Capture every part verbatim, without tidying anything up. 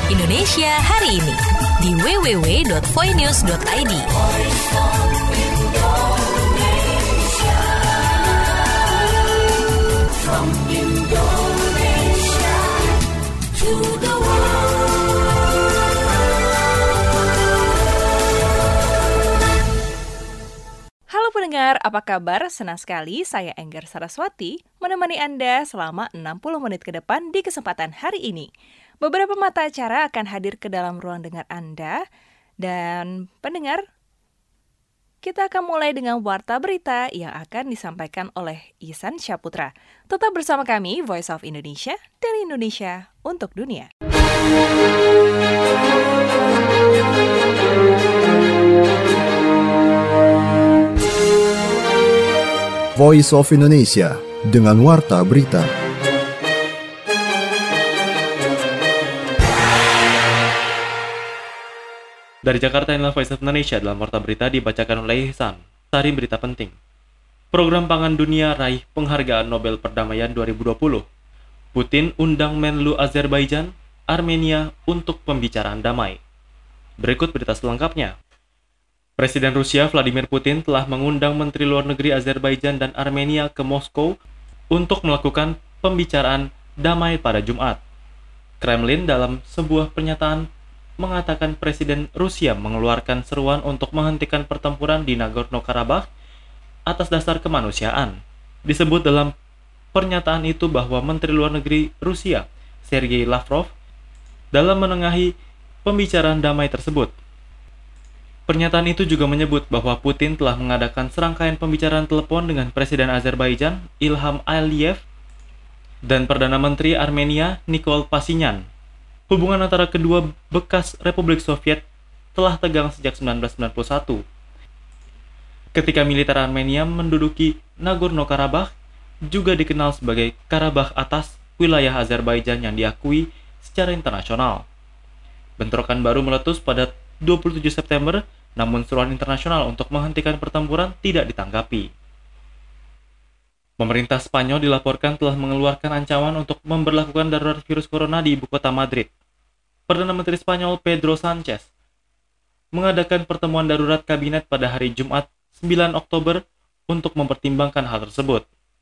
Indonesia hari ini di w w w dot voinews dot i d. From Indonesia to the Halo pendengar, apa kabar? Senang sekali saya Enggar Saraswati menemani Anda selama enam puluh menit ke depan di kesempatan hari ini. Beberapa mata acara akan hadir ke dalam ruang dengar Anda. Dan pendengar, kita akan mulai dengan warta berita yang akan disampaikan oleh Ihsan Syaputra. Tetap bersama kami, Voice of Indonesia, dari Indonesia untuk dunia. Voice of Indonesia dengan warta berita. Dari Jakarta, inilah Voice of Indonesia dalam warta berita dibacakan oleh Ihsan. Sari berita penting. Program Pangan Dunia raih penghargaan Nobel Perdamaian dua ribu dua puluh. Putin undang Menlu Azerbaijan, Armenia untuk pembicaraan damai. Berikut berita selengkapnya. Presiden Rusia Vladimir Putin telah mengundang Menteri Luar Negeri Azerbaijan dan Armenia ke Moskow untuk melakukan pembicaraan damai pada Jumat. Kremlin dalam sebuah pernyataan mengatakan Presiden Rusia mengeluarkan seruan untuk menghentikan pertempuran di Nagorno-Karabakh atas dasar kemanusiaan. Disebut dalam pernyataan itu bahwa Menteri Luar Negeri Rusia, Sergei Lavrov, dalam menengahi pembicaraan damai tersebut. Pernyataan itu juga menyebut bahwa Putin telah mengadakan serangkaian pembicaraan telepon dengan Presiden Azerbaijan, Ilham Aliyev, dan Perdana Menteri Armenia, Nikol Pashinyan. Hubungan antara kedua bekas Republik Soviet telah tegang sejak seribu sembilan ratus sembilan puluh satu. Ketika militer Armenia menduduki Nagorno-Karabakh, juga dikenal sebagai Karabakh Atas, wilayah Azerbaijan yang diakui secara internasional. Bentrokan baru meletus pada dua puluh tujuh September, namun seruan internasional untuk menghentikan pertempuran tidak ditanggapi. Pemerintah Spanyol dilaporkan telah mengeluarkan ancaman untuk memberlakukan darurat virus corona di ibu kota Madrid. Perdana Menteri Spanyol Pedro Sanchez mengadakan pertemuan darurat kabinet pada hari Jumat sembilan Oktober untuk mempertimbangkan hal tersebut.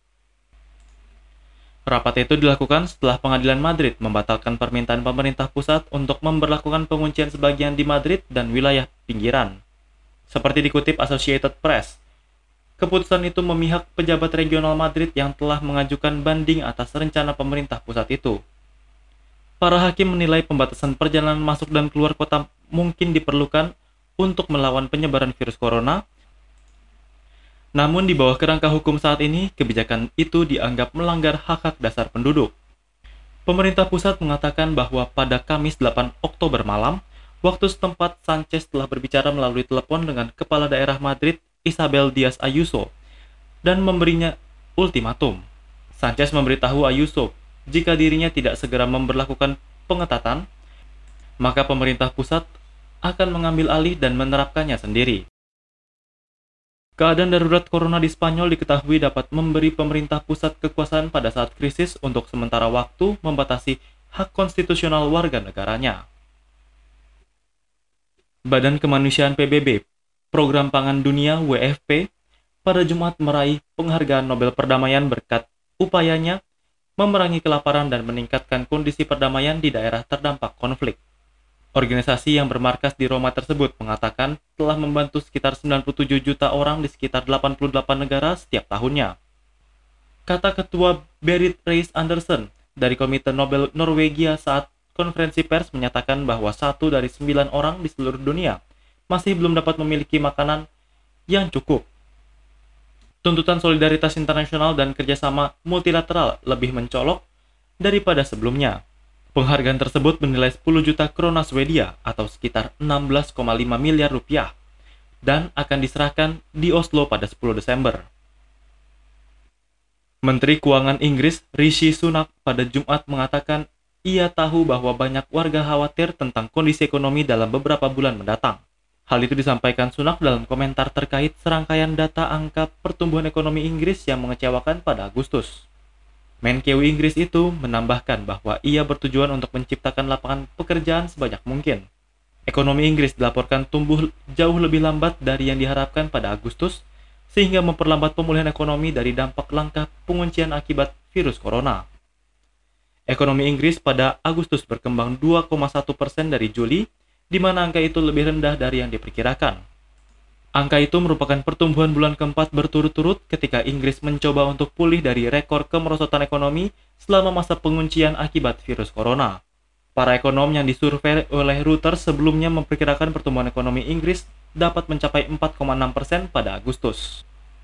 Rapat itu dilakukan setelah Pengadilan Madrid membatalkan permintaan pemerintah pusat untuk memberlakukan penguncian sebagian di Madrid dan wilayah pinggiran. Seperti dikutip Associated Press, keputusan itu memihak pejabat regional Madrid yang telah mengajukan banding atas rencana pemerintah pusat itu. Para hakim menilai pembatasan perjalanan masuk dan keluar kota mungkin diperlukan untuk melawan penyebaran virus corona. Namun di bawah kerangka hukum saat ini, kebijakan itu dianggap melanggar hak-hak dasar penduduk. Pemerintah pusat mengatakan bahwa pada Kamis delapan Oktober malam, waktu setempat Sanchez telah berbicara melalui telepon dengan Kepala Daerah Madrid, Isabel Díaz Ayuso, dan memberinya ultimatum. Sanchez memberitahu Ayuso, jika dirinya tidak segera memberlakukan pengetatan, maka pemerintah pusat akan mengambil alih dan menerapkannya sendiri. Keadaan darurat corona di Spanyol diketahui dapat memberi pemerintah pusat kekuasaan pada saat krisis untuk sementara waktu membatasi hak konstitusional warga negaranya. Badan Kemanusiaan P B B, Program Pangan Dunia W F P, pada Jumat meraih penghargaan Nobel Perdamaian berkat upayanya memerangi kelaparan dan meningkatkan kondisi perdamaian di daerah terdampak konflik. Organisasi yang bermarkas di Roma tersebut mengatakan telah membantu sekitar sembilan puluh tujuh juta orang di sekitar delapan puluh delapan negara setiap tahunnya. Kata Ketua Berit Reiss Andersen dari Komite Nobel Norwegia saat konferensi pers menyatakan bahwa satu dari sembilan orang di seluruh dunia masih belum dapat memiliki makanan yang cukup. Tuntutan solidaritas internasional dan kerjasama multilateral lebih mencolok daripada sebelumnya. Penghargaan tersebut bernilai sepuluh juta krona Swedia atau sekitar enam belas koma lima miliar rupiah dan akan diserahkan di Oslo pada sepuluh Desember. Menteri Keuangan Inggris Rishi Sunak pada Jumat mengatakan ia tahu bahwa banyak warga khawatir tentang kondisi ekonomi dalam beberapa bulan mendatang. Hal itu disampaikan Sunak dalam komentar terkait serangkaian data angka pertumbuhan ekonomi Inggris yang mengecewakan pada Agustus. Menkeu Inggris itu menambahkan bahwa ia bertujuan untuk menciptakan lapangan pekerjaan sebanyak mungkin. Ekonomi Inggris dilaporkan tumbuh jauh lebih lambat dari yang diharapkan pada Agustus, sehingga memperlambat pemulihan ekonomi dari dampak langkah penguncian akibat virus corona. Ekonomi Inggris pada Agustus berkembang dua koma satu persen dari Juli, di mana angka itu lebih rendah dari yang diperkirakan. Angka itu merupakan pertumbuhan bulan keempat berturut-turut ketika Inggris mencoba untuk pulih dari rekor kemerosotan ekonomi selama masa penguncian akibat virus corona. Para ekonom yang disurvei oleh Reuters sebelumnya memperkirakan pertumbuhan ekonomi Inggris dapat mencapai empat koma enam persen pada Agustus.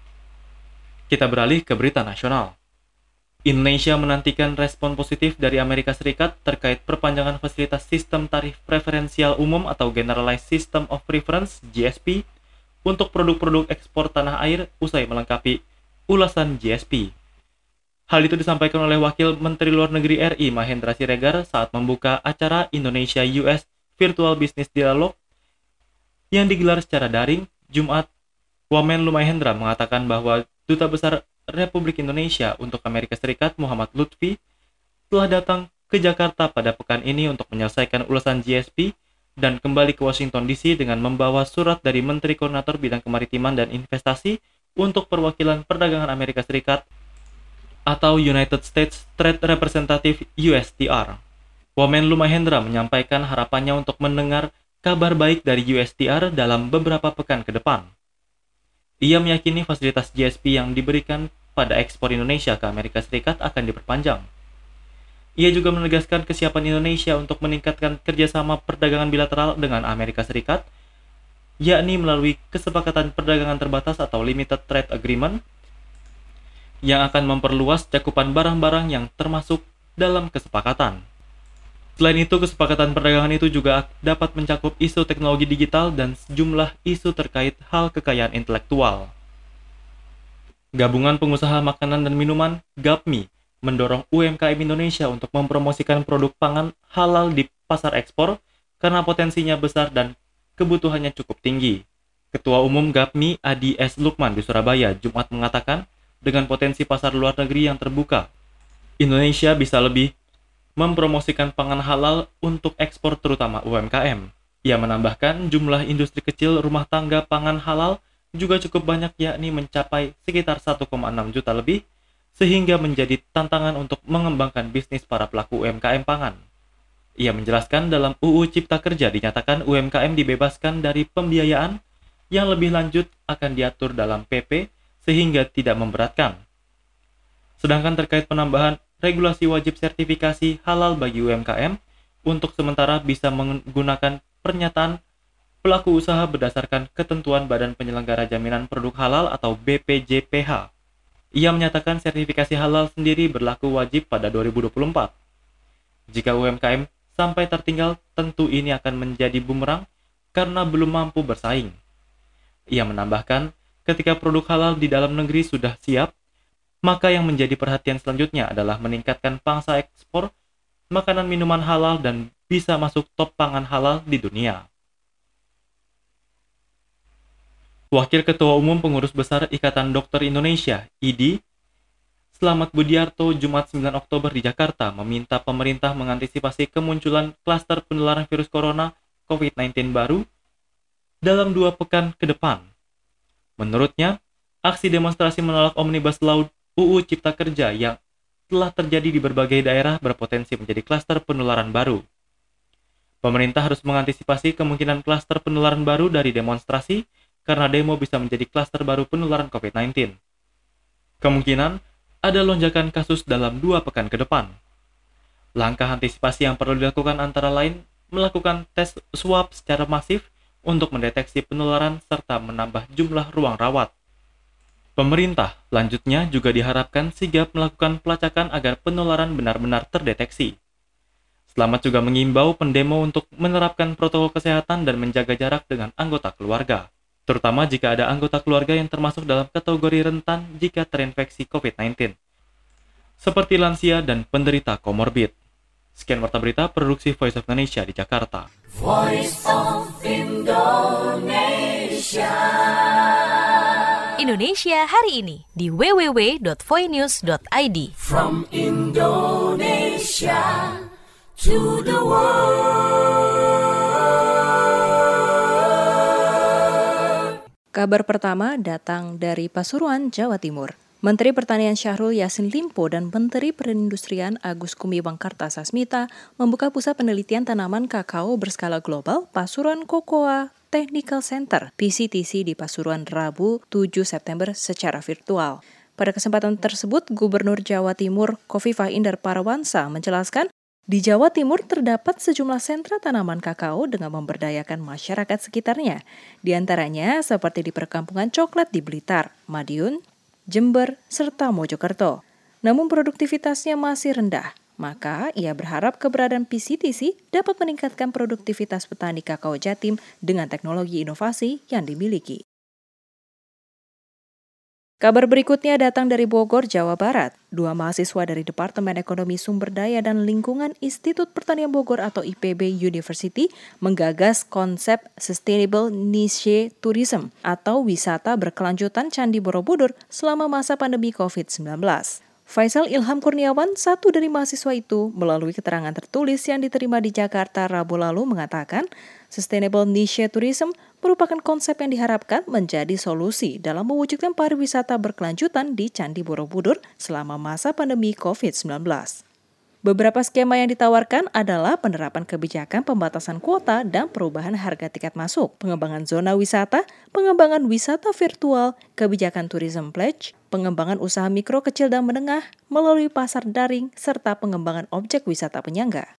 Kita beralih ke berita nasional. Indonesia menantikan respon positif dari Amerika Serikat terkait perpanjangan fasilitas sistem tarif preferensial umum atau Generalized System of Preference (G S P) untuk produk-produk ekspor tanah air usai melengkapi ulasan G S P. Hal itu disampaikan oleh Wakil Menteri Luar Negeri R I Mahendra Siregar saat membuka acara Indonesia-U S Virtual Business Dialogue yang digelar secara daring Jumat. Wamenlu Mahendra mengatakan bahwa Duta Besar Republik Indonesia untuk Amerika Serikat Muhammad Lutfi telah datang ke Jakarta pada pekan ini untuk menyelesaikan ulasan G S P dan kembali ke Washington D C dengan membawa surat dari Menteri Koordinator Bidang Kemaritiman dan Investasi untuk perwakilan perdagangan Amerika Serikat atau United States Trade Representative U S T R. Wamenlu Mahendra menyampaikan harapannya untuk mendengar kabar baik dari U S T R dalam beberapa pekan ke depan. Ia meyakini fasilitas G S P yang diberikan pada ekspor Indonesia ke Amerika Serikat akan diperpanjang. Ia juga menegaskan kesiapan Indonesia untuk meningkatkan kerjasama perdagangan bilateral dengan Amerika Serikat, yakni melalui kesepakatan perdagangan terbatas atau Limited Trade Agreement, yang akan memperluas cakupan barang-barang yang termasuk dalam kesepakatan. Selain itu, kesepakatan perdagangan itu juga dapat mencakup isu teknologi digital dan sejumlah isu terkait hal kekayaan intelektual. Gabungan Pengusaha Makanan dan Minuman (GAPMI) mendorong U M K M Indonesia untuk mempromosikan produk pangan halal di pasar ekspor karena potensinya besar dan kebutuhannya cukup tinggi. Ketua Umum GAPMI Adi S. Lukman di Surabaya Jumat mengatakan, dengan potensi pasar luar negeri yang terbuka, Indonesia bisa lebih mempromosikan pangan halal untuk ekspor terutama U M K M. Ia menambahkan jumlah industri kecil rumah tangga pangan halal juga cukup banyak, yakni mencapai sekitar satu koma enam juta lebih, sehingga menjadi tantangan untuk mengembangkan bisnis para pelaku U M K M pangan. Ia menjelaskan dalam U U Cipta Kerja dinyatakan U M K M dibebaskan dari pembiayaan yang lebih lanjut akan diatur dalam P P sehingga tidak memberatkan. Sedangkan terkait penambahan regulasi wajib sertifikasi halal bagi U M K M, untuk sementara bisa menggunakan pernyataan pelaku usaha berdasarkan ketentuan Badan Penyelenggara Jaminan Produk Halal atau B P J P H. Ia menyatakan sertifikasi halal sendiri berlaku wajib pada dua ribu dua puluh empat. Jika U M K M sampai tertinggal, tentu ini akan menjadi bumerang karena belum mampu bersaing. Ia menambahkan, ketika produk halal di dalam negeri sudah siap, maka yang menjadi perhatian selanjutnya adalah meningkatkan pangsa ekspor makanan minuman halal dan bisa masuk top pangan halal di dunia. Wakil Ketua Umum Pengurus Besar Ikatan Dokter Indonesia, I D I, Slamet Budiarto, Jumat sembilan Oktober di Jakarta, meminta pemerintah mengantisipasi kemunculan klaster penularan virus corona covid sembilan belas baru dalam dua pekan ke depan. Menurutnya, aksi demonstrasi menolak Omnibus Law U U Cipta Kerja yang telah terjadi di berbagai daerah berpotensi menjadi klaster penularan baru. Pemerintah harus mengantisipasi kemungkinan klaster penularan baru dari demonstrasi karena demo bisa menjadi klaster baru penularan covid sembilan belas. Kemungkinan ada lonjakan kasus dalam dua pekan ke depan. Langkah antisipasi yang perlu dilakukan antara lain melakukan tes swab secara masif untuk mendeteksi penularan serta menambah jumlah ruang rawat. Pemerintah lanjutnya juga diharapkan sigap melakukan pelacakan agar penularan benar-benar terdeteksi. Slamet juga mengimbau pendemo untuk menerapkan protokol kesehatan dan menjaga jarak dengan anggota keluarga, terutama jika ada anggota keluarga yang termasuk dalam kategori rentan jika terinfeksi covid sembilan belas, seperti lansia dan penderita komorbid. Sekian Warta Berita Produksi Voice of Indonesia di Jakarta. Voice of Indonesia. Indonesia hari ini di w w w dot voinews dot i d. From Indonesia to the world. Kabar pertama datang dari Pasuruan, Jawa Timur. Menteri Pertanian Syahrul Yassin Limpo dan Menteri Perindustrian Agus Gumiwang Kartasasmita membuka pusat penelitian tanaman kakao berskala global Pasuruan Cocoa Technical Center P C T C di Pasuruan Rabu tujuh September secara virtual. Pada kesempatan tersebut, Gubernur Jawa Timur Khofifah Indar Parawansa menjelaskan di Jawa Timur terdapat sejumlah sentra tanaman kakao dengan memberdayakan masyarakat sekitarnya. Di antaranya seperti di perkampungan coklat di Blitar, Madiun, Jember, serta Mojokerto. Namun produktivitasnya masih rendah, maka ia berharap keberadaan P C T C dapat meningkatkan produktivitas petani kakao Jatim dengan teknologi inovasi yang dimiliki. Kabar berikutnya datang dari Bogor, Jawa Barat. Dua mahasiswa dari Departemen Ekonomi Sumber Daya dan Lingkungan Institut Pertanian Bogor atau I P B University menggagas konsep Sustainable Niche Tourism atau wisata berkelanjutan Candi Borobudur selama masa pandemi covid sembilan belas. Faisal Ilham Kurniawan, satu dari mahasiswa itu, melalui keterangan tertulis yang diterima di Jakarta Rabu lalu mengatakan, Sustainable Niche Tourism merupakan konsep yang diharapkan menjadi solusi dalam mewujudkan pariwisata berkelanjutan di Candi Borobudur selama masa pandemi covid sembilan belas. Beberapa skema yang ditawarkan adalah penerapan kebijakan pembatasan kuota dan perubahan harga tiket masuk, pengembangan zona wisata, pengembangan wisata virtual, kebijakan tourism pledge, pengembangan usaha mikro, kecil, dan menengah melalui pasar daring, serta pengembangan objek wisata penyangga.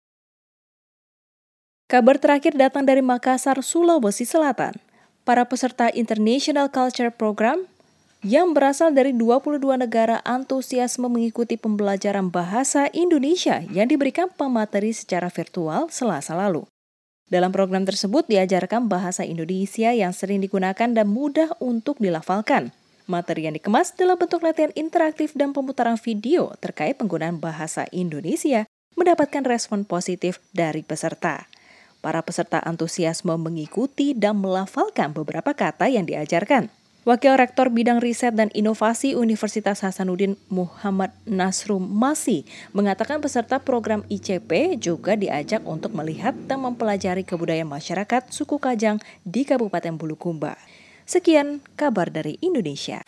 Kabar terakhir datang dari Makassar, Sulawesi Selatan. Para peserta International Culture Program yang berasal dari dua puluh dua negara antusiasme mengikuti pembelajaran bahasa Indonesia yang diberikan pemateri secara virtual Selasa lalu. Dalam program tersebut diajarkan bahasa Indonesia yang sering digunakan dan mudah untuk dilafalkan. Materi yang dikemas dalam bentuk latihan interaktif dan pemutaran video terkait penggunaan bahasa Indonesia mendapatkan respon positif dari peserta. Para peserta antusiasme mengikuti dan melafalkan beberapa kata yang diajarkan. Wakil Rektor Bidang Riset dan Inovasi Universitas Hasanuddin Muhammad Nasrum Masih mengatakan peserta program I C P juga diajak untuk melihat dan mempelajari kebudayaan masyarakat suku Kajang di Kabupaten Bulukumba. Sekian kabar dari Indonesia.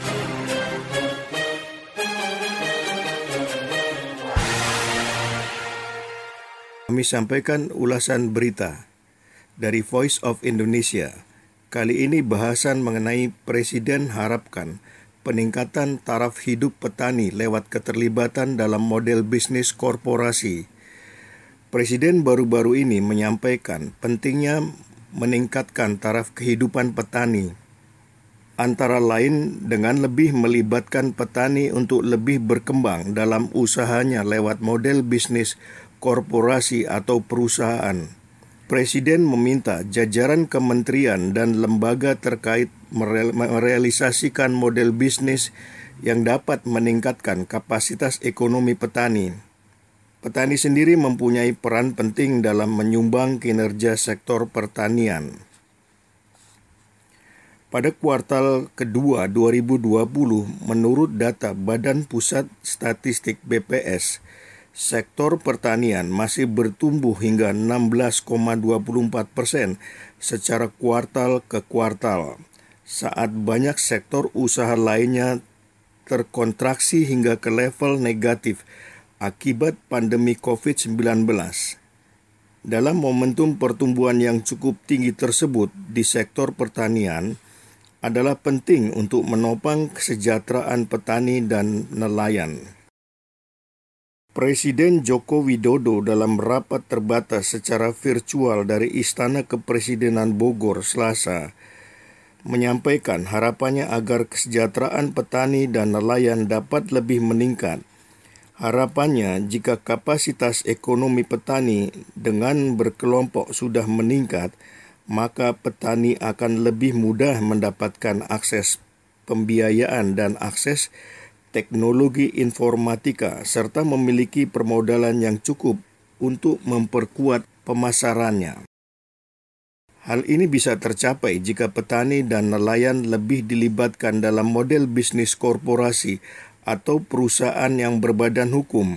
Kami sampaikan ulasan berita dari Voice of Indonesia. Kali ini bahasan mengenai Presiden harapkan peningkatan taraf hidup petani lewat keterlibatan dalam model bisnis korporasi. Presiden baru-baru ini menyampaikan pentingnya meningkatkan taraf kehidupan petani, antara lain dengan lebih melibatkan petani untuk lebih berkembang dalam usahanya lewat model bisnis korporasi atau perusahaan. Presiden meminta jajaran kementerian dan lembaga terkait merealisasikan model bisnis yang dapat meningkatkan kapasitas ekonomi petani. Petani sendiri mempunyai peran penting dalam menyumbang kinerja sektor pertanian. Pada kuartal kedua dua ribu dua puluh, menurut data Badan Pusat Statistik B P S, sektor pertanian masih bertumbuh hingga enam belas koma dua puluh empat persen secara kuartal ke kuartal, saat banyak sektor usaha lainnya terkontraksi hingga ke level negatif akibat pandemi covid sembilan belas. Dalam momentum pertumbuhan yang cukup tinggi tersebut di sektor pertanian, adalah penting untuk menopang kesejahteraan petani dan nelayan. Presiden Joko Widodo dalam rapat terbatas secara virtual dari Istana Kepresidenan Bogor Selasa menyampaikan harapannya agar kesejahteraan petani dan nelayan dapat lebih meningkat. Harapannya jika kapasitas ekonomi petani dengan berkelompok sudah meningkat, maka petani akan lebih mudah mendapatkan akses pembiayaan dan akses teknologi informatika, serta memiliki permodalan yang cukup untuk memperkuat pemasarannya. Hal ini bisa tercapai jika petani dan nelayan lebih dilibatkan dalam model bisnis korporasi atau perusahaan yang berbadan hukum.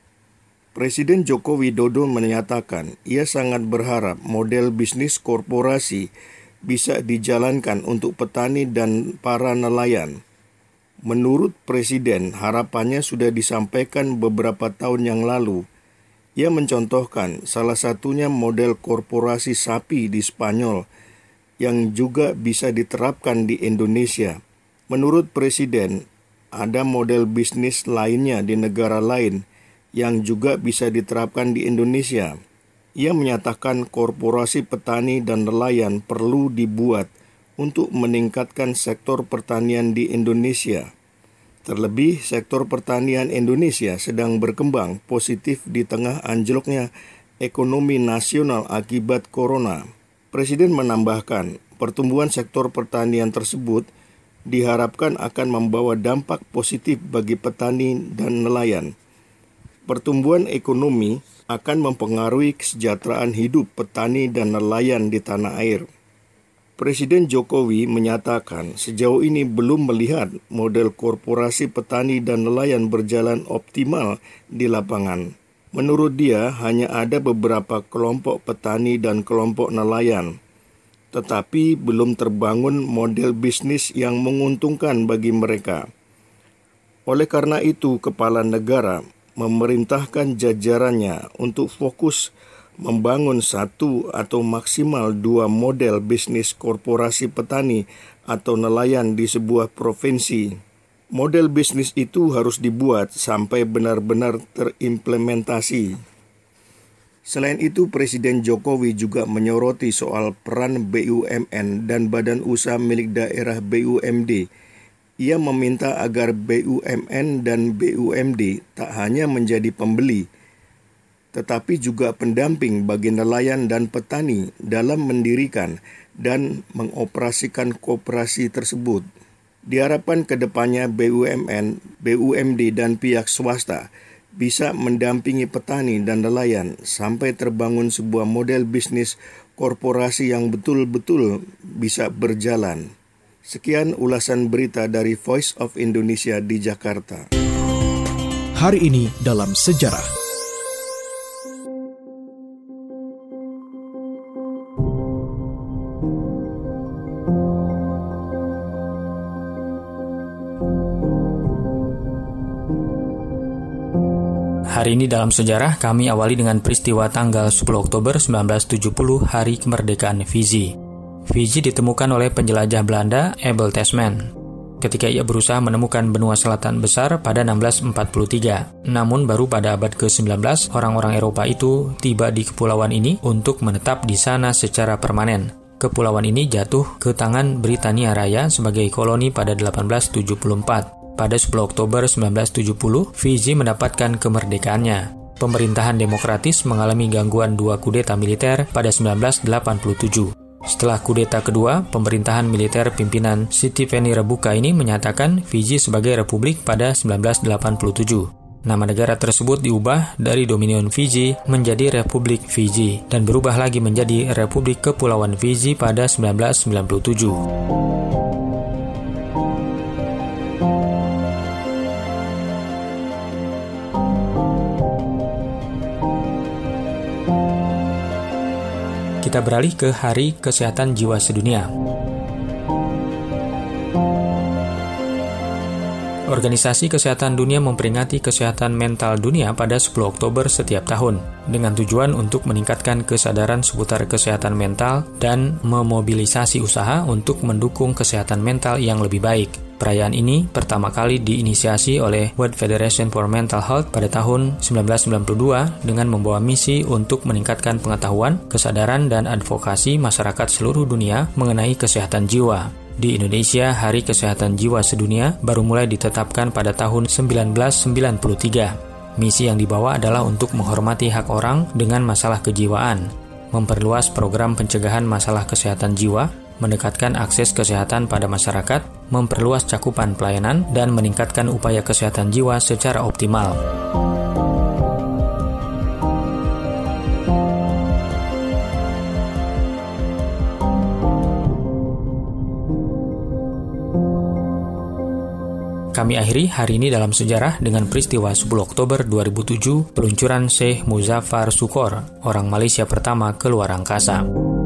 Presiden Joko Widodo menyatakan ia sangat berharap model bisnis korporasi bisa dijalankan untuk petani dan para nelayan. Menurut Presiden, harapannya sudah disampaikan beberapa tahun yang lalu. Ia mencontohkan salah satunya model korporasi sapi di Spanyol yang juga bisa diterapkan di Indonesia. Menurut Presiden, ada model bisnis lainnya di negara lain yang juga bisa diterapkan di Indonesia. Ia menyatakan korporasi petani dan nelayan perlu dibuat untuk meningkatkan sektor pertanian di Indonesia. Terlebih, sektor pertanian Indonesia sedang berkembang positif di tengah anjloknya ekonomi nasional akibat corona. Presiden menambahkan, pertumbuhan sektor pertanian tersebut diharapkan akan membawa dampak positif bagi petani dan nelayan. Pertumbuhan ekonomi akan mempengaruhi kesejahteraan hidup petani dan nelayan di tanah air. Presiden Jokowi menyatakan sejauh ini belum melihat model korporasi petani dan nelayan berjalan optimal di lapangan. Menurut dia, hanya ada beberapa kelompok petani dan kelompok nelayan, tetapi belum terbangun model bisnis yang menguntungkan bagi mereka. Oleh karena itu, kepala negara memerintahkan jajarannya untuk fokus membangun satu atau maksimal dua model bisnis korporasi petani atau nelayan di sebuah provinsi. Model bisnis itu harus dibuat sampai benar-benar terimplementasi. Selain itu, Presiden Jokowi juga menyoroti soal peran B U M N dan badan usaha milik daerah B U M D. Ia meminta agar B U M N dan B U M D tak hanya menjadi pembeli, tetapi juga pendamping bagi nelayan dan petani dalam mendirikan dan mengoperasikan koperasi tersebut. Diharapkan ke depannya B U M N, B U M D, dan pihak swasta bisa mendampingi petani dan nelayan sampai terbangun sebuah model bisnis korporasi yang betul-betul bisa berjalan. Sekian ulasan berita dari Voice of Indonesia di Jakarta. Hari ini dalam sejarah. Hari ini dalam sejarah kami awali dengan peristiwa tanggal sepuluh Oktober seribu sembilan ratus tujuh puluh, hari kemerdekaan Fiji. Fiji ditemukan oleh penjelajah Belanda Abel Tasman ketika ia berusaha menemukan benua selatan besar pada enam belas empat puluh tiga. Namun baru pada abad ke sembilan belas orang-orang Eropa itu tiba di kepulauan ini untuk menetap di sana secara permanen. Kepulauan ini jatuh ke tangan Britania Raya sebagai koloni pada delapan belas tujuh puluh empat. Pada sepuluh Oktober seribu sembilan ratus tujuh puluh, Fiji mendapatkan kemerdekaannya. Pemerintahan demokratis mengalami gangguan dua kudeta militer pada seribu sembilan ratus delapan puluh tujuh. Setelah kudeta kedua, pemerintahan militer pimpinan Sitiveni Rabuka ini menyatakan Fiji sebagai republik pada seribu sembilan ratus delapan puluh tujuh. Nama negara tersebut diubah dari Dominion Fiji menjadi Republik Fiji dan berubah lagi menjadi Republik Kepulauan Fiji pada seribu sembilan ratus sembilan puluh tujuh. Kita beralih ke Hari Kesehatan Jiwa Sedunia. Organisasi Kesehatan Dunia memperingati kesehatan mental dunia pada sepuluh Oktober setiap tahun, dengan tujuan untuk meningkatkan kesadaran seputar kesehatan mental dan memobilisasi usaha untuk mendukung kesehatan mental yang lebih baik. Perayaan ini pertama kali diinisiasi oleh World Federation for Mental Health pada tahun seribu sembilan ratus sembilan puluh dua dengan membawa misi untuk meningkatkan pengetahuan, kesadaran, dan advokasi masyarakat seluruh dunia mengenai kesehatan jiwa. Di Indonesia, Hari Kesehatan Jiwa Sedunia baru mulai ditetapkan pada tahun seribu sembilan ratus sembilan puluh tiga. Misi yang dibawa adalah untuk menghormati hak orang dengan masalah kejiwaan, memperluas program pencegahan masalah kesehatan jiwa, mendekatkan akses kesehatan pada masyarakat, memperluas cakupan pelayanan, dan meningkatkan upaya kesehatan jiwa secara optimal. Kami akhiri hari ini dalam sejarah dengan peristiwa sepuluh Oktober dua ribu tujuh, peluncuran Syekh Muzaffar Shukor, orang Malaysia pertama ke luar angkasa.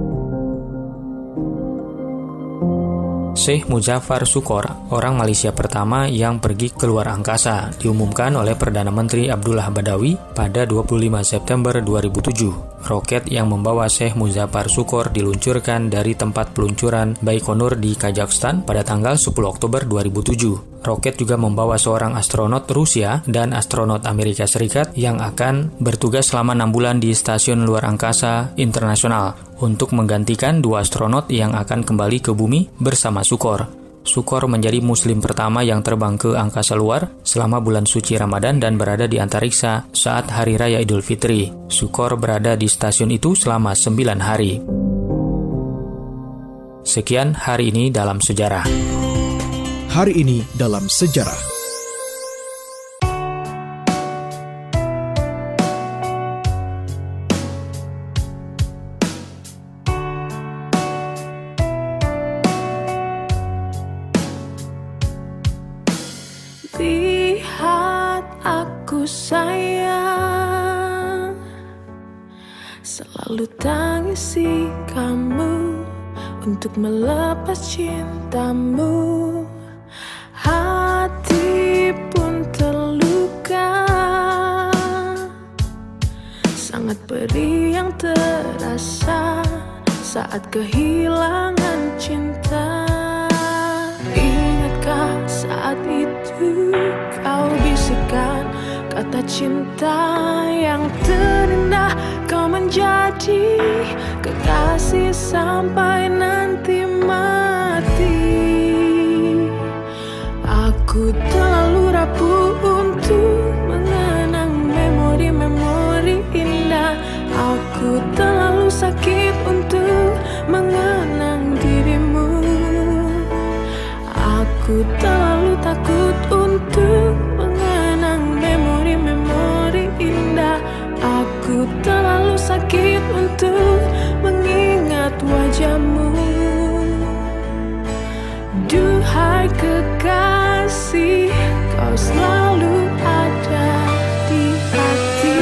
Syekh Muzaffar Shukor, orang Malaysia pertama yang pergi ke luar angkasa, diumumkan oleh Perdana Menteri Abdullah Badawi pada dua puluh lima September dua ribu tujuh. Roket yang membawa Syekh Muzaffar Shukor diluncurkan dari tempat peluncuran Baikonur di Kazakhstan pada tanggal sepuluh Oktober dua ribu tujuh. Roket juga membawa seorang astronot Rusia dan astronot Amerika Serikat yang akan bertugas selama enam bulan di Stasiun Luar Angkasa Internasional untuk menggantikan dua astronot yang akan kembali ke bumi bersama Shukor. Shukor menjadi muslim pertama yang terbang ke angkasa luar selama bulan suci Ramadan dan berada di antariksa saat Hari Raya Idul Fitri. Shukor berada di stasiun itu selama sembilan hari. Sekian hari ini dalam sejarah. Hari ini dalam sejarah. Lihat aku sayang, selalu tangisi kamu untuk melepas cintamu. Hati pun terluka, sangat perih yang terasa saat kehilangan cinta. Ingatkah saat itu kau bisikan kata cinta yang terindah, kau menjadi kekasih sampai nanti mati. Aku terlalu rapuh untuk mengenang memori-memori indah. Aku terlalu sakit untuk mengenang dirimu. Aku terlalu takut untuk mengenang memori-memori indah. Aku terlalu sakit untuk mengingat wajahmu. Duhai kekasih, kau selalu ada di hati.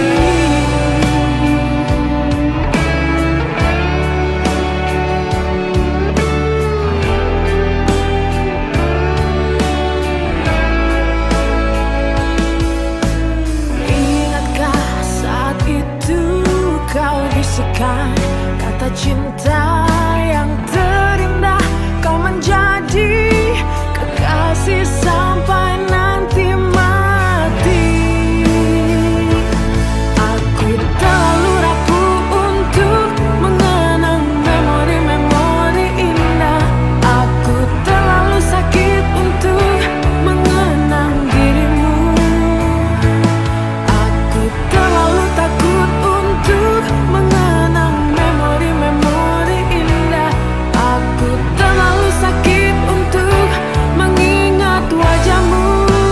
Ingatkah saat itu kau bisikan kata cinta yang terindah, kau menjadi kekasih sampai nanti mati. Aku terlalu rapuh untuk mengenang memori-memori indah. Aku terlalu sakit untuk mengenang dirimu. Aku terlalu takut untuk mengenang memori-memori indah. Aku terlalu sakit untuk mengingat wajahmu.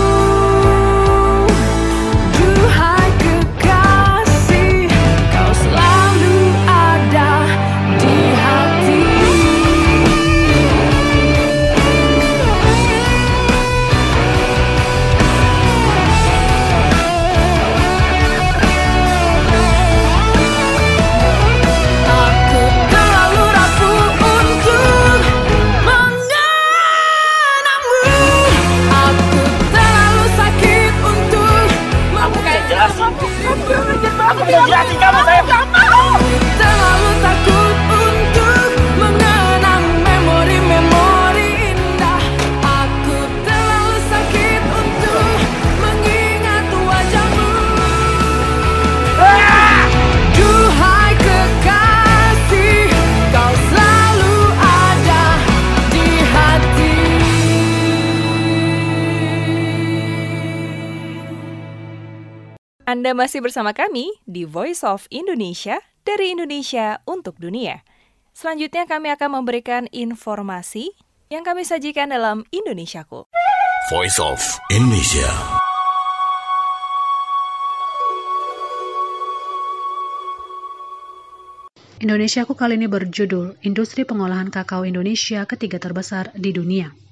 Duhai kekasih, kau selalu ada di hati. Aku terlalu rapuh untuk mengenangmu. Aku terlalu sakit untuk Aku terlalu takut untuk mengenang memori-memori indah. Aku terlalu sakit untuk mengingat wajahmu. Duhai kekasih, kau selalu ada di hati. Anda masih bersama kami di Voice of Indonesia, dari Indonesia untuk dunia. Selanjutnya kami akan memberikan informasi yang kami sajikan dalam Indonesiaku. Voice of Indonesia. Indonesiaku kali ini berjudul Industri Pengolahan Kakao Indonesia ketiga terbesar di dunia.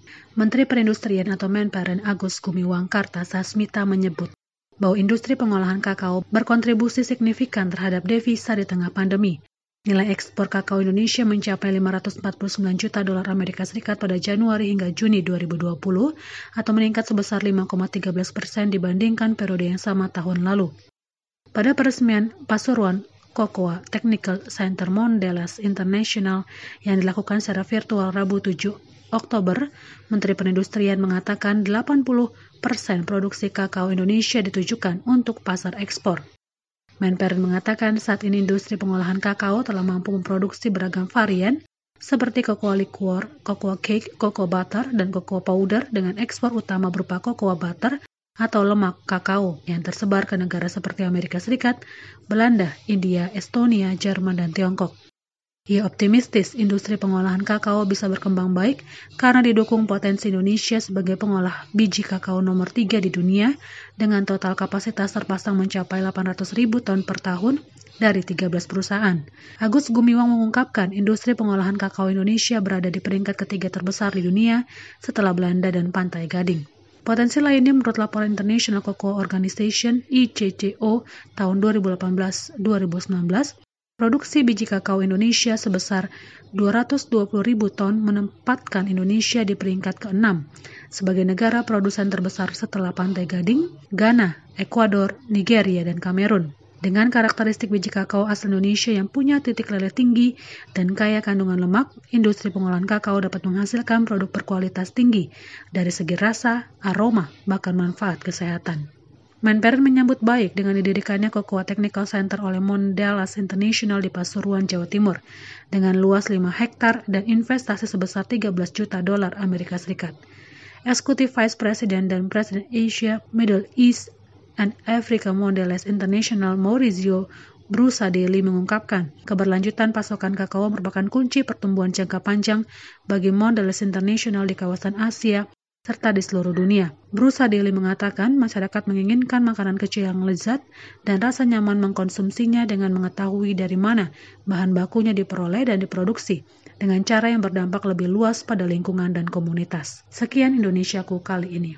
Menteri Perindustrian atau Menparen Agus Gumiwang Kartasasmita menyebut bahwa industri pengolahan kakao berkontribusi signifikan terhadap devisa di tengah pandemi. Nilai ekspor kakao Indonesia mencapai lima ratus empat puluh sembilan juta dolar Amerika Serikat pada Januari hingga Juni dua ribu dua puluh atau meningkat sebesar lima koma satu tiga persen dibandingkan periode yang sama tahun lalu. Pada peresmian Pasuruan Cocoa Technical Center Mondelez International yang dilakukan secara virtual Rabu tujuh Oktober, Menteri Perindustrian mengatakan delapan puluh persen produksi kakao Indonesia ditujukan untuk pasar ekspor. Menparen mengatakan saat ini industri pengolahan kakao telah mampu memproduksi beragam varian seperti cocoa liquor, cocoa cake, cocoa butter, dan cocoa powder dengan ekspor utama berupa cocoa butter atau lemak kakao yang tersebar ke negara seperti Amerika Serikat, Belanda, India, Estonia, Jerman, dan Tiongkok. Ia optimistis industri pengolahan kakao bisa berkembang baik karena didukung potensi Indonesia sebagai pengolah biji kakao nomor tiga di dunia dengan total kapasitas terpasang mencapai delapan ratus ribu ton per tahun dari tiga belas perusahaan. Agus Gumiwang mengungkapkan industri pengolahan kakao Indonesia berada di peringkat ketiga terbesar di dunia setelah Belanda dan Pantai Gading. Potensi lainnya menurut laporan International Cocoa Organization I C C O tahun dua ribu delapan belas dua ribu sembilan belas, produksi biji kakao Indonesia sebesar dua ratus dua puluh ribu ton menempatkan Indonesia di peringkat keenam sebagai negara produsen terbesar setelah Pantai Gading, Ghana, Ekuador, Nigeria, dan Kamerun. Dengan karakteristik biji kakao asal Indonesia yang punya titik leleh tinggi dan kaya kandungan lemak, industri pengolahan kakao dapat menghasilkan produk berkualitas tinggi dari segi rasa, aroma, bahkan manfaat kesehatan. Menparen menyambut baik dengan didirikannya Cocoa Technical Center oleh Mondelez International di Pasuruan, Jawa Timur, dengan luas lima hektar dan investasi sebesar tiga belas juta dolar Amerika Serikat. Eksekutif Vice President dan Presiden Asia, Middle East, and Africa Mondelez International Maurizio Brusadelli mengungkapkan keberlanjutan pasokan kakao merupakan kunci pertumbuhan jangka panjang bagi Mondelez International di kawasan Asia serta di seluruh dunia. Brusadelli mengatakan masyarakat menginginkan makanan kecil yang lezat dan rasa nyaman mengkonsumsinya dengan mengetahui dari mana bahan bakunya diperoleh dan diproduksi dengan cara yang berdampak lebih luas pada lingkungan dan komunitas. Sekian Indonesiaku kali ini.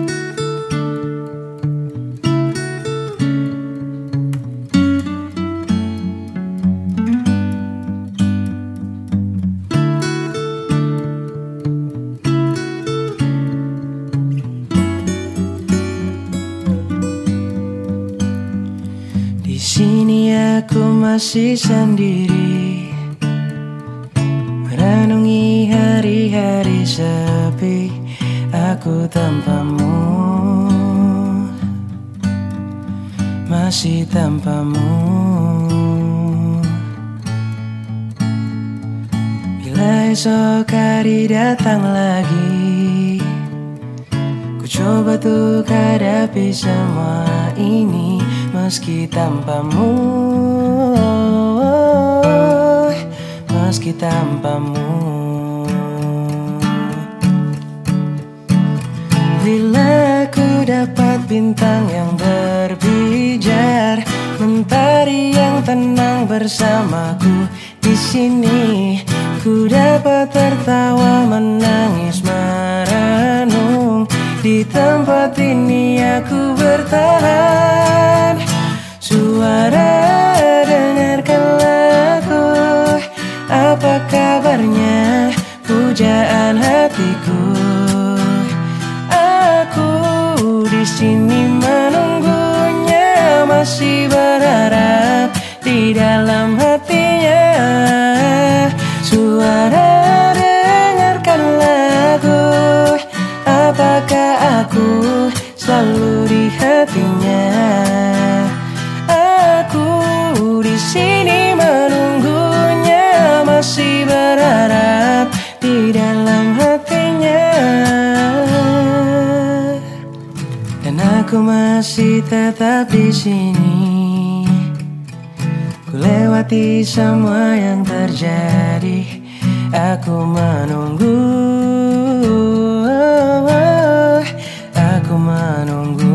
Aku masih sendiri merenungi hari-hari sepi aku tanpamu, masih tanpamu. Bila esok hari datang lagi, ku coba untuk hadapi semua ini meski tanpamu. Meski tanpamu, bila ku dapat bintang yang berbijar, mentari yang tenang bersamaku di sini, ku dapat tertawa, menangis, merenung. Di tempat ini aku bertahan. Suara dengarkanlah aku, apa kabarnya pujaan hatiku? Aku di sini menunggunya, masih berharap di dalam hatinya. Suara dengarkanlah aku, apakah aku selalu di hatinya? Aku di sini menunggunya, masih berharap di dalam hatinya. Dan aku masih tetap di sini, ku lewati semua yang terjadi. Aku menunggu, aku menunggu.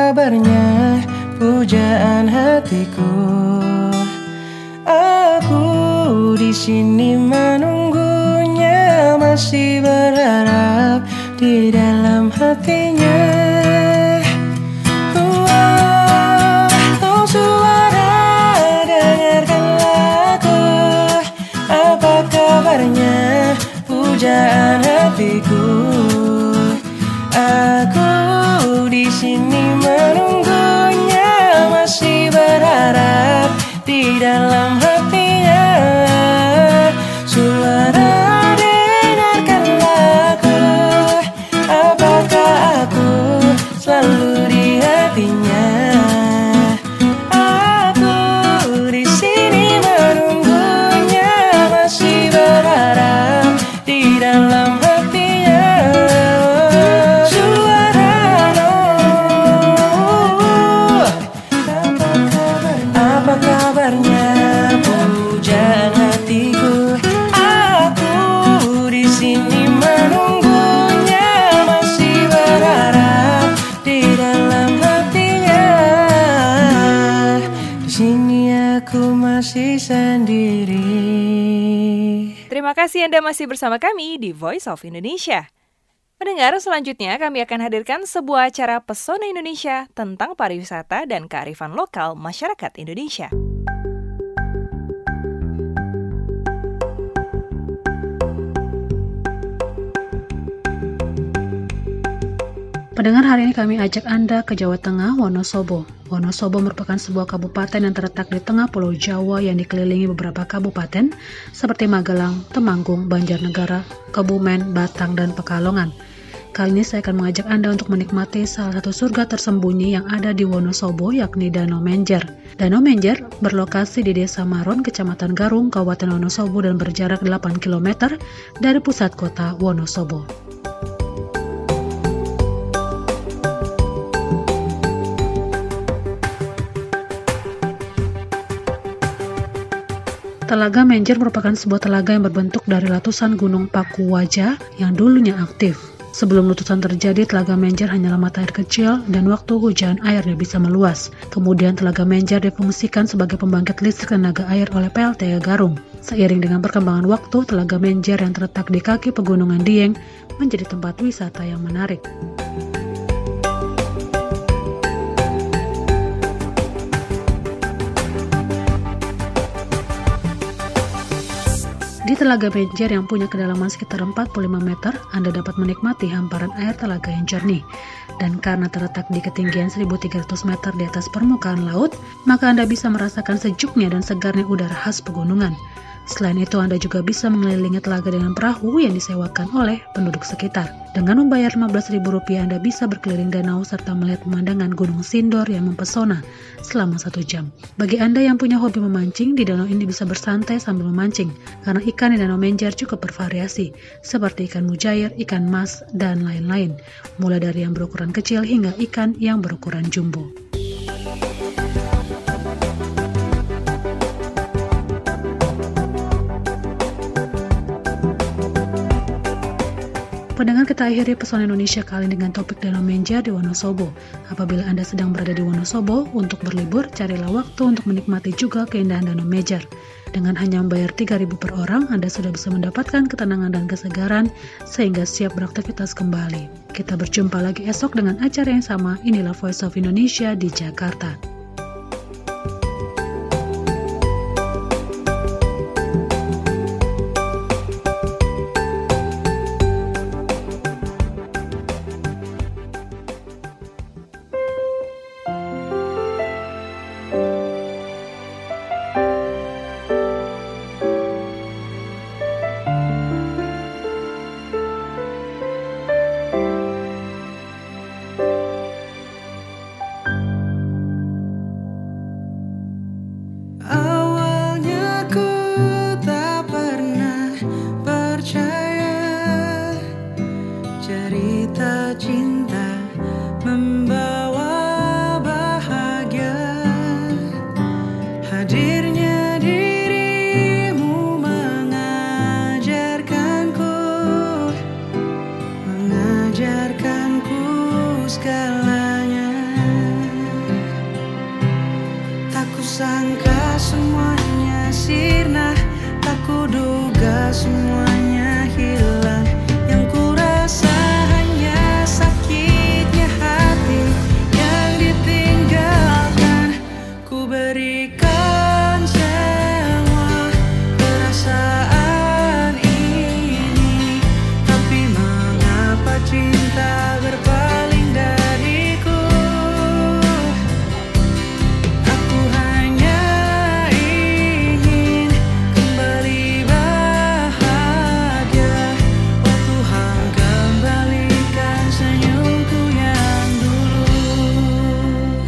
kabarnya pujaan hatiku? Aku di sini menunggunya, masih berharap di dalam hatinya. Oh, suara dengarkanlah aku, apa kabarnya pujaan hatiku? Aku di sini menunggunya, masih berharap di dalam hatinya. Suara dengarkanlah aku, apakah aku selalu di hatinya? Aku di sini menunggunya, masih berharap di dalam hatinya. Suara oh, apa kabarnya pujaan hatiku? Aku di sini menunggunya, masih berharap di dalam hatinya. Di sini aku masih sendiri. Terima kasih Anda masih bersama kami di Voice of Indonesia. Pendengar, selanjutnya kami akan hadirkan sebuah acara Pesona Indonesia tentang pariwisata dan kearifan lokal masyarakat Indonesia. Pendengar, hari ini kami ajak Anda ke Jawa Tengah, Wonosobo. Wonosobo merupakan sebuah kabupaten yang terletak di tengah Pulau Jawa yang dikelilingi beberapa kabupaten seperti Magelang, Temanggung, Banjarnegara, Kebumen, Batang, dan Pekalongan. Kali ini saya akan mengajak Anda untuk menikmati salah satu surga tersembunyi yang ada di Wonosobo, yakni Danau Menjer. Danau Menjer berlokasi di Desa Maron, Kecamatan Garung, Kabupaten Wonosobo, dan berjarak delapan kilometer dari pusat kota Wonosobo. Telaga Menjer merupakan sebuah telaga yang berbentuk dari letusan Gunung Pakuwaja yang dulunya aktif. Sebelum letusan terjadi, Telaga Menjer hanyalah mata air kecil dan waktu hujan airnya bisa meluas. Kemudian Telaga Menjer difungsikan sebagai pembangkit listrik tenaga air oleh P L T Garung. Seiring dengan perkembangan waktu, Telaga Menjer yang terletak di kaki Pegunungan Dieng menjadi tempat wisata yang menarik. Di Telaga Menjer yang punya kedalaman sekitar empat puluh lima meter, Anda dapat menikmati hamparan air telaga yang jernih. Dan karena terletak di ketinggian seribu tiga ratus meter di atas permukaan laut, maka Anda bisa merasakan sejuknya dan segarnya udara khas pegunungan. Selain itu, Anda juga bisa mengelilingi telaga dengan perahu yang disewakan oleh penduduk sekitar. Dengan membayar lima belas ribu rupiah, Anda bisa berkeliling danau serta melihat pemandangan Gunung Sindor yang mempesona selama satu jam. Bagi Anda yang punya hobi memancing, di danau ini bisa bersantai sambil memancing, karena ikan di Danau Menjer cukup bervariasi, seperti ikan mujair, ikan mas, dan lain-lain, mulai dari yang berukuran kecil hingga ikan yang berukuran jumbo. Pendengar, kita akhiri Pesona Indonesia kali ini dengan topik Danau Menjer di Wonosobo. Apabila Anda sedang berada di Wonosobo untuk berlibur, carilah waktu untuk menikmati juga keindahan Danau Menjer. Dengan hanya membayar tiga ribu per orang, Anda sudah bisa mendapatkan ketenangan dan kesegaran sehingga siap beraktivitas kembali. Kita berjumpa lagi esok dengan acara yang sama. Inilah Voice of Indonesia di Jakarta. sirna, tak kuduga semuanya hilang. Yang kurasa hanya sakitnya hati yang ditinggalkan. Ku berikan semua perasaan ini, tapi mengapa cinta berpaling dariku? Aku hanya ingin kembali bahagia. Oh Tuhan, kembalikan senyumku yang dulu.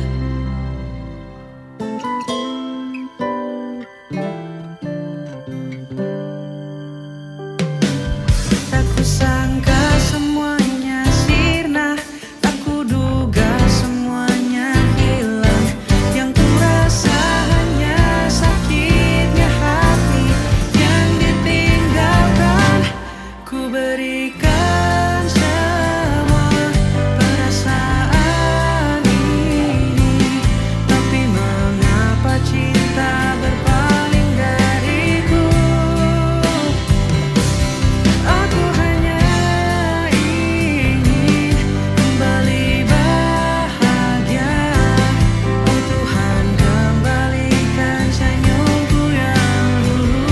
Tak kusangka semuanya sirna, tak kuduga semuanya hilang. Yang kurasa hanya sakitnya hati yang ditinggalkan. Ku berikan semua perasaan ini, tapi mengapa cinta berpaling dariku? Aku hanya ingin kembali bahagia. Oh Tuhan, kembalikan senyumku yang dulu.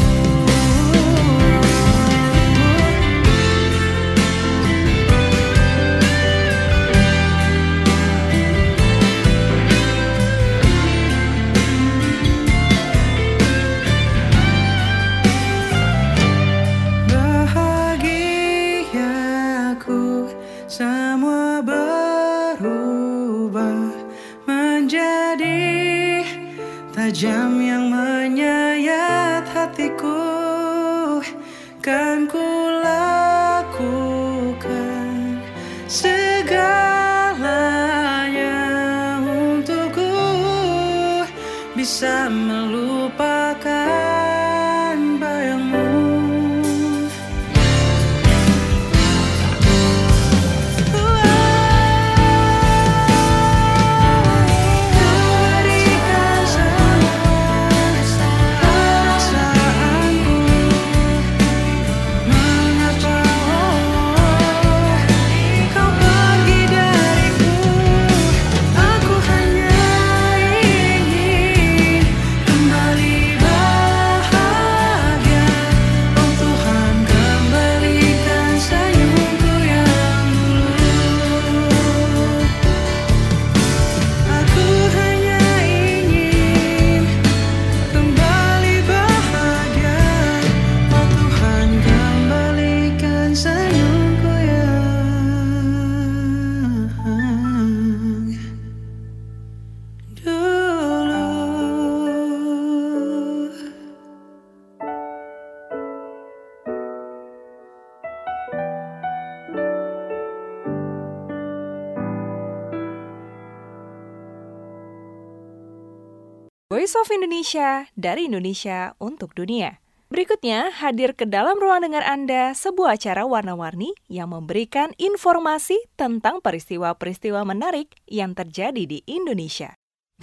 Bahagiaku semua berubah menjadi tajam yang menyayat hatiku. Kan ku lakukan segalanya untukku bisa melupakan bayangmu. Berikan semua perasaanku, mengapa oh kau pergi dariku? Aku hanya ingin kembali bahagia. Oh Tuhan, kembalikan senyumku yang dulu. Aku hanya ingin kembali bahagia. Oh Tuhan, kembalikan senyumku yang dulu. Voice of Indonesia, dari Indonesia untuk dunia. Berikutnya, hadir ke dalam ruang dengar Anda sebuah acara warna-warni yang memberikan informasi tentang peristiwa-peristiwa menarik yang terjadi di Indonesia.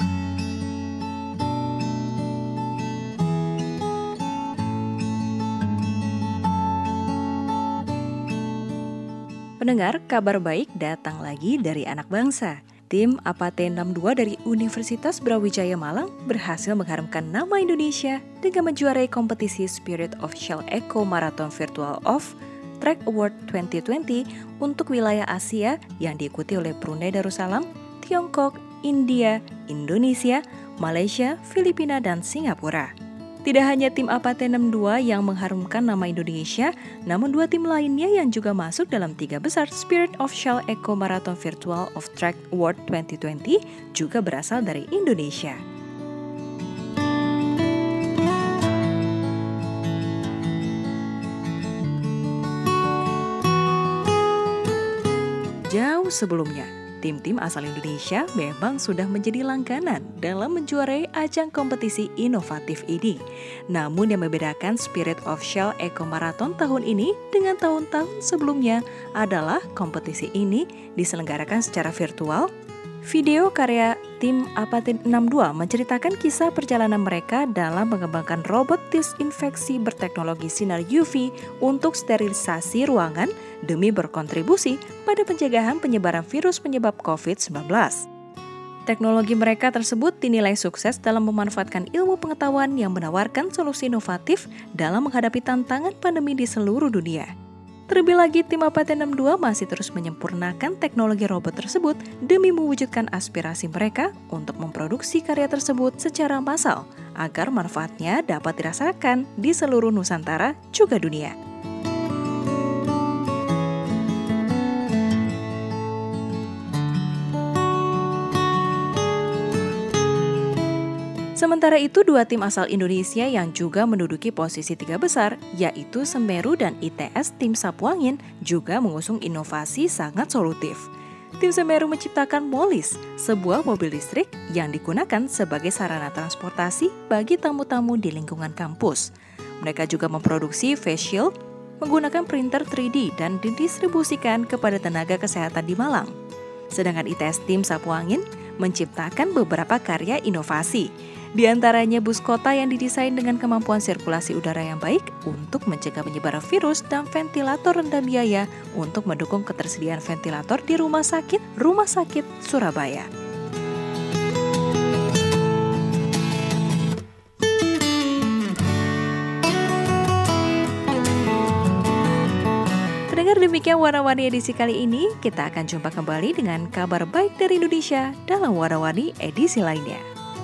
Pendengar, kabar baik datang lagi dari anak bangsa. Tim A P A T enam puluh dua dari Universitas Brawijaya Malang berhasil mengharumkan nama Indonesia dengan menjuarai kompetisi Spirit of Shell Eco Marathon Virtual Off Track Award dua ribu dua puluh untuk wilayah Asia yang diikuti oleh Brunei Darussalam, Tiongkok, India, Indonesia, Malaysia, Filipina, dan Singapura. Tidak hanya tim A P A T enam puluh dua yang mengharumkan nama Indonesia, namun dua tim lainnya yang juga masuk dalam tiga besar Spirit of Shell Eco Marathon Virtual of Track Award dua ribu dua puluh juga berasal dari Indonesia. Jauh sebelumnya, tim-tim asal Indonesia memang sudah menjadi langganan dalam menjuarai ajang kompetisi inovatif ini. Namun yang membedakan Spirit of Shell Eco Marathon tahun ini dengan tahun-tahun sebelumnya adalah kompetisi ini diselenggarakan secara virtual, Video karya tim Apatin enam puluh dua menceritakan kisah perjalanan mereka dalam mengembangkan robot disinfeksi berteknologi sinar U V untuk sterilisasi ruangan demi berkontribusi pada pencegahan penyebaran virus penyebab covid sembilan belas. Teknologi mereka tersebut dinilai sukses dalam memanfaatkan ilmu pengetahuan yang menawarkan solusi inovatif dalam menghadapi tantangan pandemi di seluruh dunia. Terlebih lagi, tim Apatin enam puluh dua masih terus menyempurnakan teknologi robot tersebut demi mewujudkan aspirasi mereka untuk memproduksi karya tersebut secara massal agar manfaatnya dapat dirasakan di seluruh Nusantara juga dunia. Sementara itu, dua tim asal Indonesia yang juga menduduki posisi tiga besar, yaitu Semeru dan I T S tim Sapuangin, juga mengusung inovasi sangat solutif. Tim Semeru menciptakan Molis, sebuah mobil listrik yang digunakan sebagai sarana transportasi bagi tamu-tamu di lingkungan kampus. Mereka juga memproduksi face shield menggunakan printer tiga D dan didistribusikan kepada tenaga kesehatan di Malang. Sedangkan I T S tim Sapuangin menciptakan beberapa karya inovasi. Di antaranya bus kota yang didesain dengan kemampuan sirkulasi udara yang baik untuk mencegah penyebaran virus dan ventilator rendah biaya untuk mendukung ketersediaan ventilator di Rumah Sakit Rumah Sakit Surabaya. Pendengar, demikian Warna-Warni edisi kali ini. Kita akan jumpa kembali dengan kabar baik dari Indonesia dalam Warna-Warni edisi lainnya.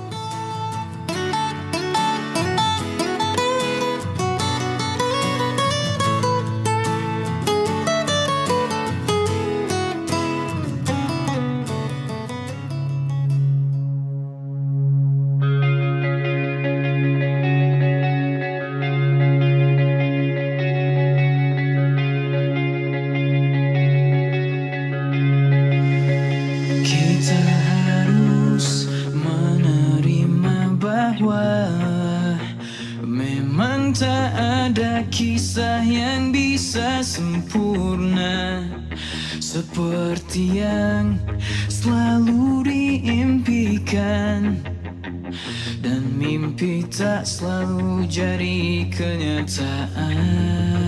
Memang tak ada kisah yang bisa sempurna seperti yang selalu diimpikan, dan mimpi tak selalu jadi kenyataan.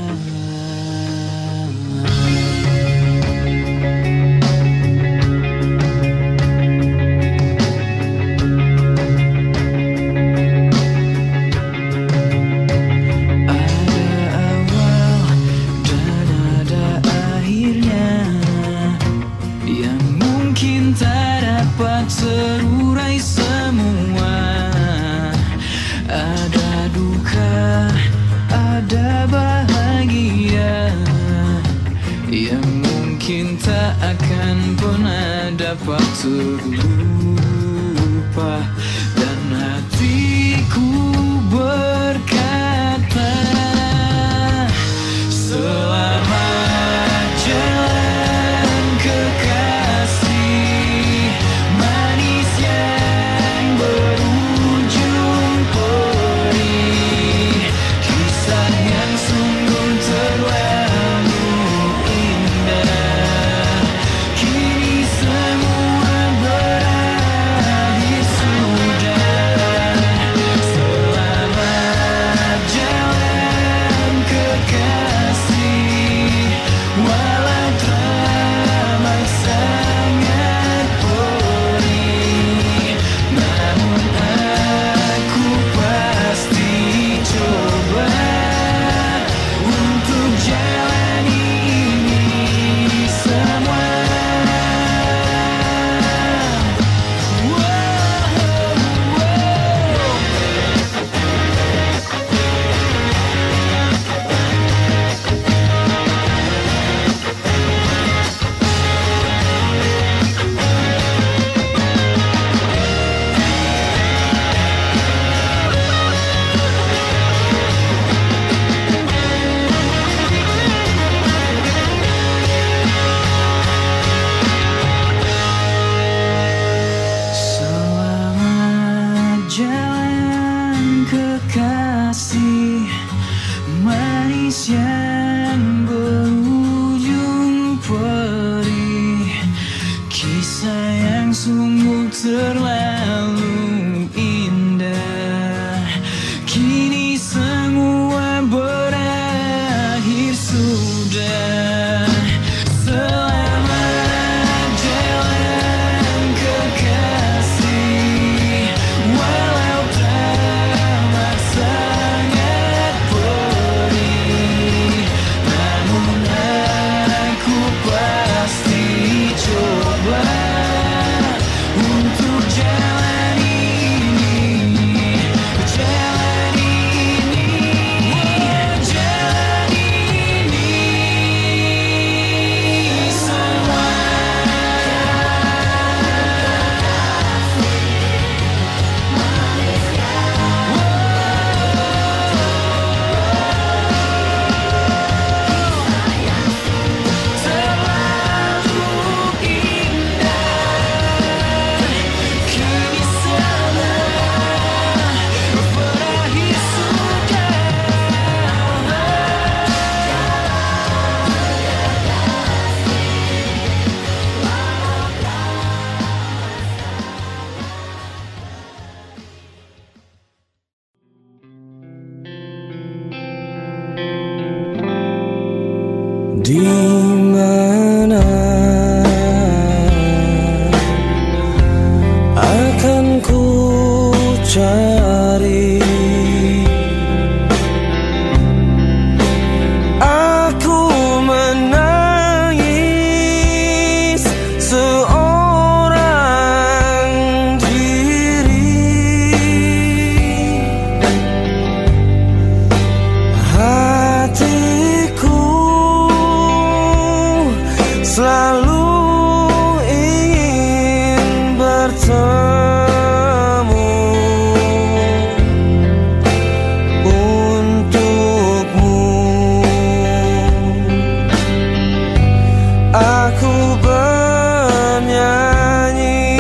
Terurai semua, ada duka, ada bahagia yang mungkin tak akan pernah dapat terlupa. Dan hatiku berkata, selamat jalan kekasih, Kini semua berakhir. di mana akan ku cari. Aku menangis seorang diri. Hatiku selalu ingin bertemu untukmu. Aku bernyanyi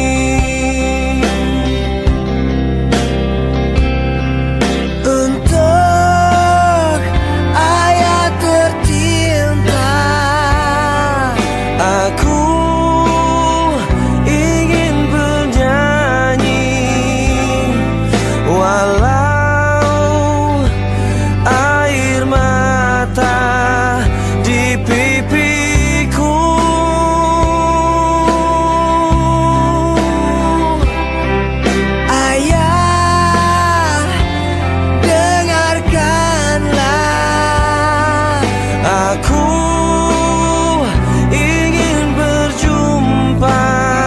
untuk ayah tercinta. Aku ingin bernyanyi walau air mata di pipiku. Ayah, dengarkanlah, aku ingin berjumpa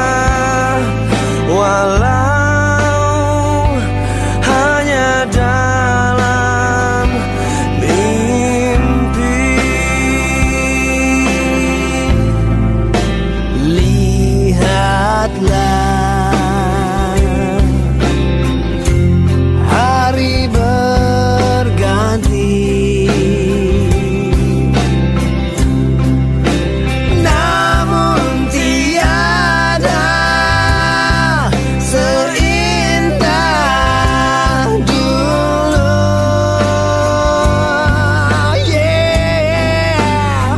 walau hanya dalam mimpi. Lihatlah, hari berganti, namun tiada seindah dulu. Yeah.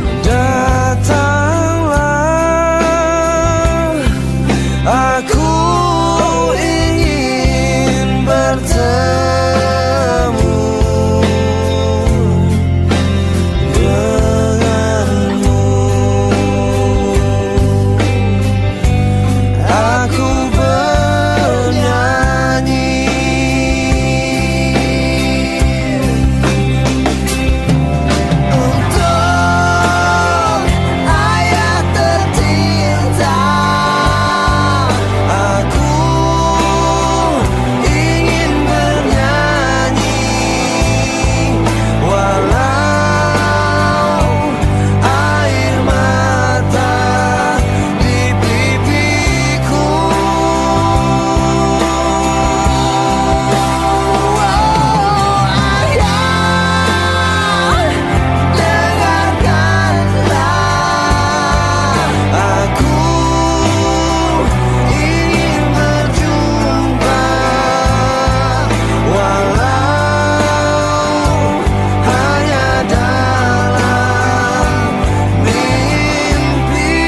Datanglah, aku ingin bertemu denganmu. Aku bernyanyi untuk ayah tercinta. Aku ingin bernyanyi walau air mata di pipiku. Ayah, dengarkanlah, aku ingin berjumpa walau hanya dalam mimpi.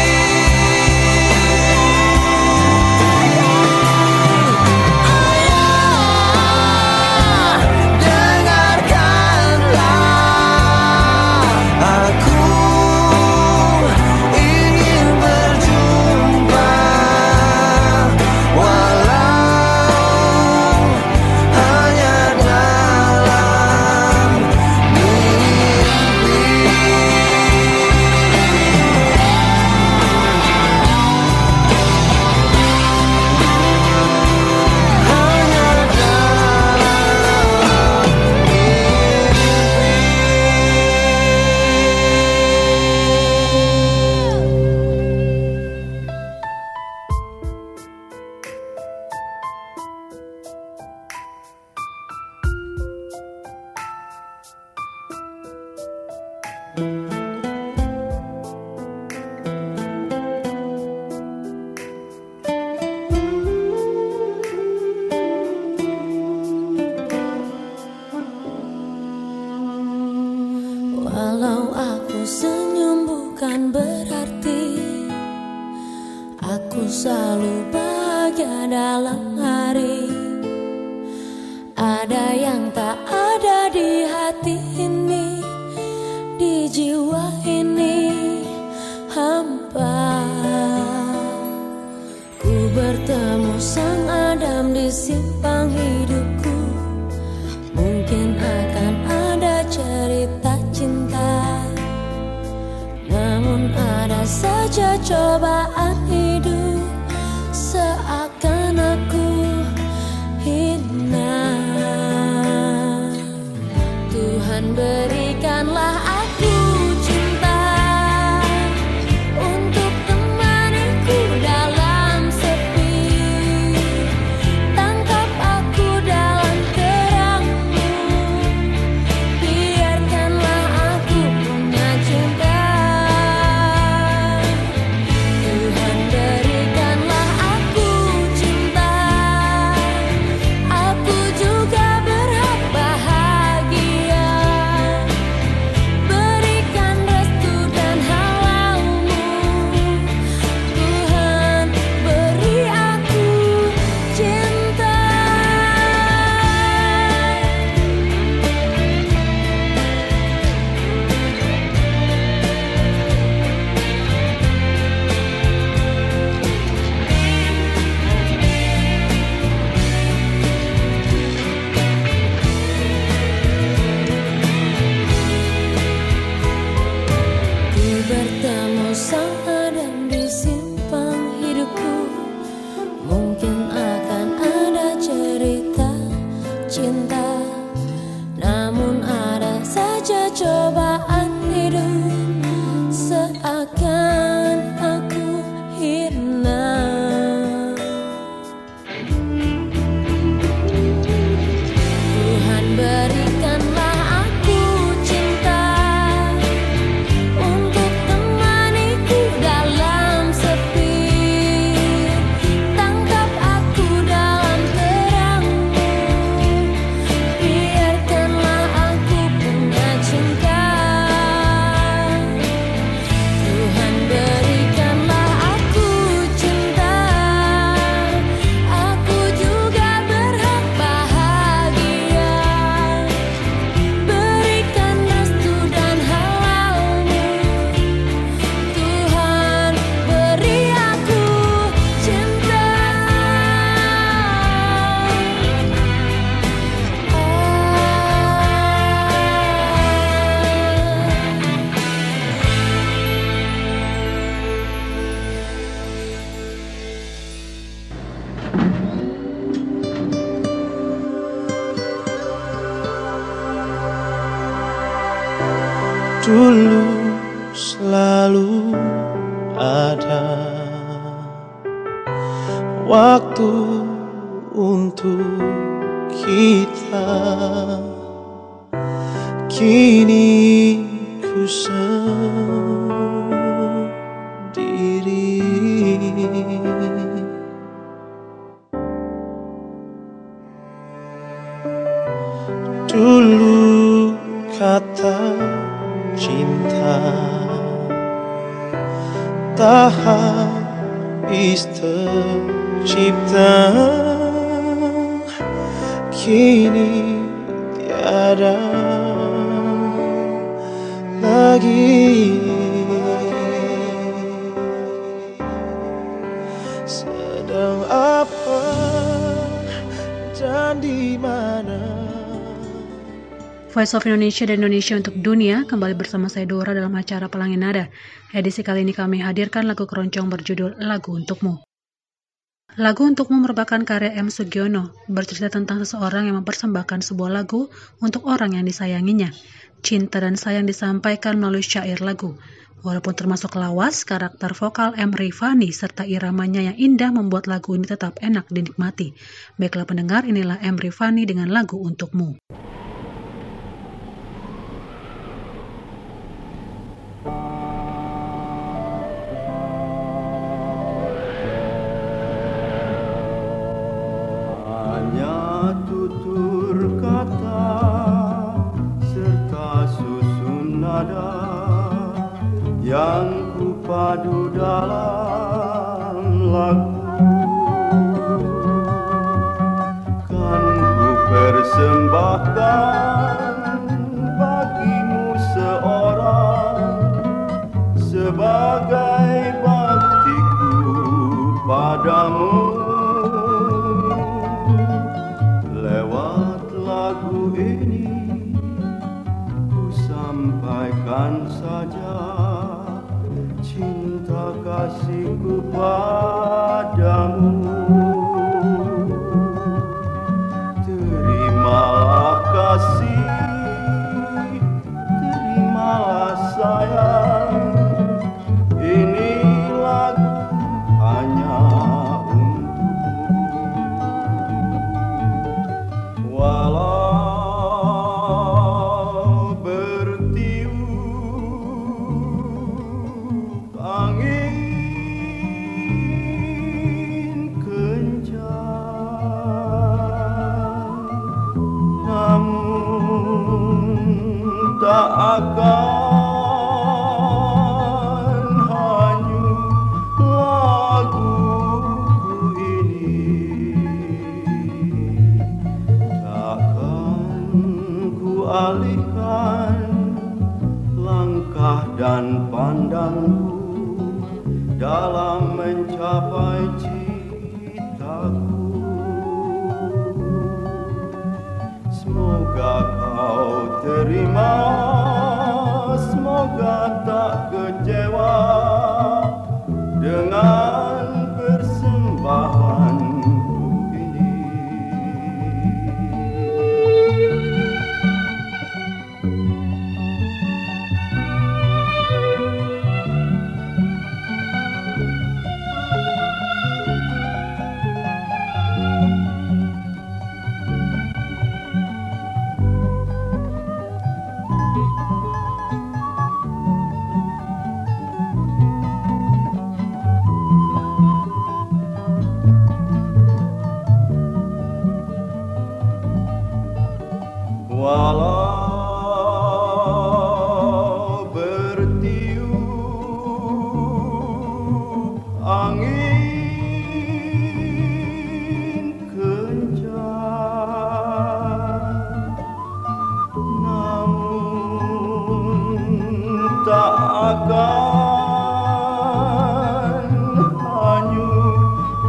Ayah, dengarkanlah, aku ingin berjumpa walau hanya dalam mimpi. Hanya dalam Walau aku senyum bukan berarti aku selalu bahagia dalam hari. Ada yang tak ada di hati ini, di jiwa berusaha dan di simpang hidupku, mungkin akan ada cerita cinta, namun ada saja cobaan hidup, seakan aku hina. Tuhan berikanlah aku cinta untuk temaniku dalam sepi, tangkap aku dalam terangmu, biarkanlah aku punya cinta. Tuhan berikanlah aku cinta, aku juga berhak bahagia. Berikan restu dan halalmu, Tuhan beri aku cinta. Dulu selalu ada waktu untuk kita, kini ku sendiri. Dulu kata cinta tak habis tercipta, kini tiada lagi. Sedang apa dan di mana? Voice of Indonesia dan Indonesia untuk Dunia kembali bersama saya Dora dalam acara Pelangi Nada. Edisi kali ini kami hadirkan lagu keroncong berjudul Lagu Untukmu. Lagu Untukmu merupakan karya M. Sugiono, bercerita tentang seseorang yang mempersembahkan sebuah lagu untuk orang yang disayanginya. Cinta dan sayang disampaikan melalui syair lagu. Walaupun termasuk lawas, karakter vokal M. Rifani serta iramanya yang indah membuat lagu ini tetap enak dinikmati. Baiklah pendengar, inilah M. Rifani dengan Lagu Untukmu. Tutur kata serta susun nada yang ku padu dalam lagu, kan ku persembahkan bagimu seorang sebagai baktiku padamu. Lagu ini ku sampaikan saja cinta kasihku padamu. Terimalah kasih, terimalah sayang, ini lagu hanya walau bertiup angin kencang, namun tak akan hanyut laguku ini. Alihkan langkah dan pandangku dalam mencapai citaku. Semoga kau terima, semoga tak kecewa. akan hanyut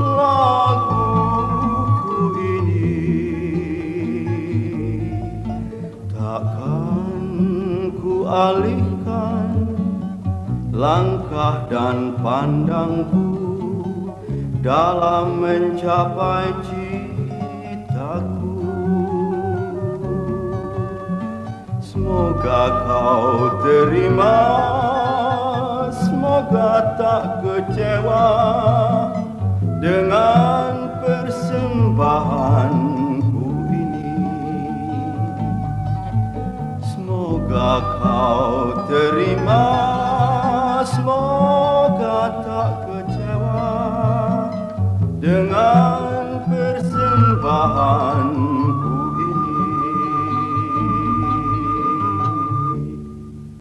laguku ini. Takkan ku alihkan langkah dan pandangku dalam mencapai citaku. Semoga kau terima, semoga tak kecewa dengan persembahanku ini. Semoga kau terima, semoga tak kecewa dengan